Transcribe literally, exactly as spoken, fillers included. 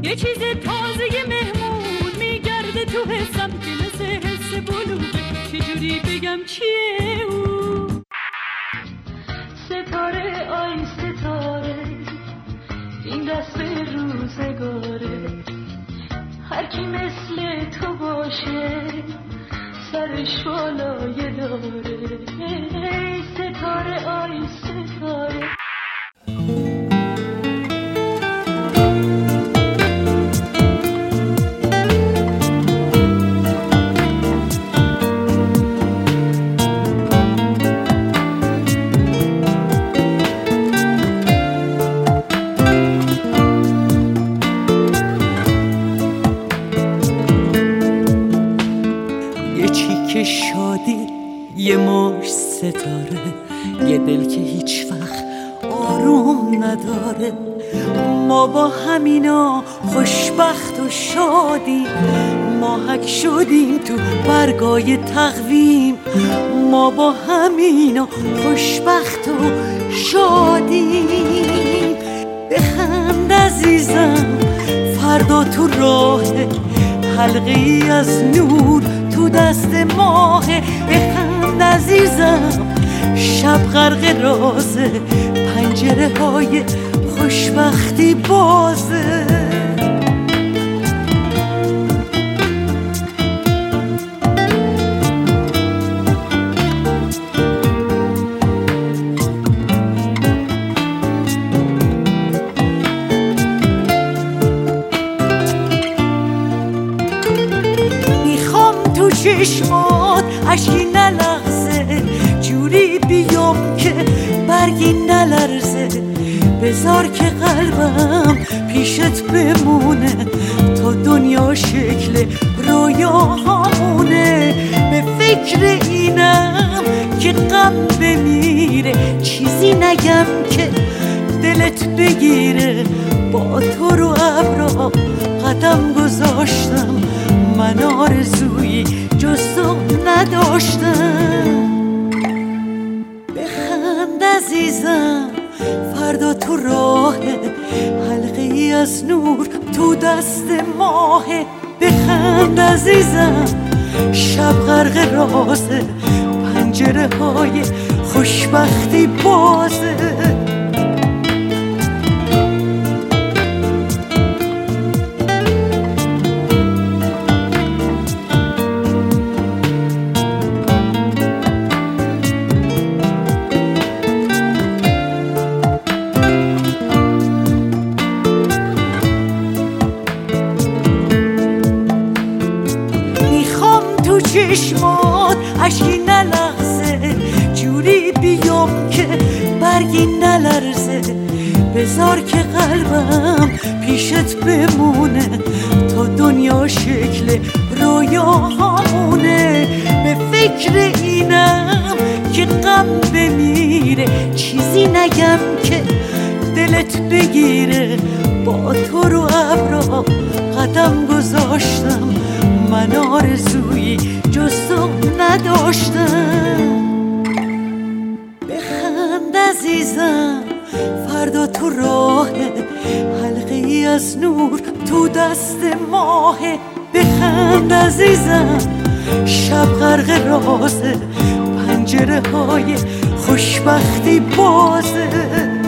یه چیز تازه مهمون میگرده تو حسم که مثل حس بلوغه، چجوری بگم چیه او؟ ستاره آی ستاره این دست روزگاره، هر کی مثل تو باشه سرش بالای داره. ای ستاره آی ستاره. یه مش ستاره، یه دل که هیچ وقت آروم نداره. ما با همینا خوشبخت و شادیم، ماهک شدیم تو برگای تقویم. ما با همینا خوشبخت و شادیم. بخند عزیزم فردا تو راه، حلقه ای از نور تو دست ماه. بخند عزیزم شب غرق رازه، پنجره های خوشبختی بازه. چشمات اشکی نلغزه، جوری بیام که برگی نلرزه. بذار که قلبم پیشت بمونه تا دنیا شکل رویاهامونه. به فکر اینم که غم بمیره، چیزی نگم که دلت بگیره. با تو رو ابرا قدم گذاشتم، من آرزویی جز تو نداشتم. بخند عزیزم فردا تو راه، حلقه ای از نور تو دست ماه. بخند عزیزم شب غرق رازه، پنجره های خوشبختی بازه. چشمات اشکی نلغزه، جوری بیام که برگی نلرزه. بذار که قلبم پیشت بمونه تا دنیا شکل رویاهامونه. به فکر اینم که غم بمیره، چیزی نگم که دلت بگیره. با تو رو ابرا قدم گذاشتم، من آرزویی جز تو نداشتم. بخند عزیزم فردا تو راه، حلقه ای از نور تو دست ماه. بخند عزیزم شب غرق رازه، پنجره های خوشبختی بازه.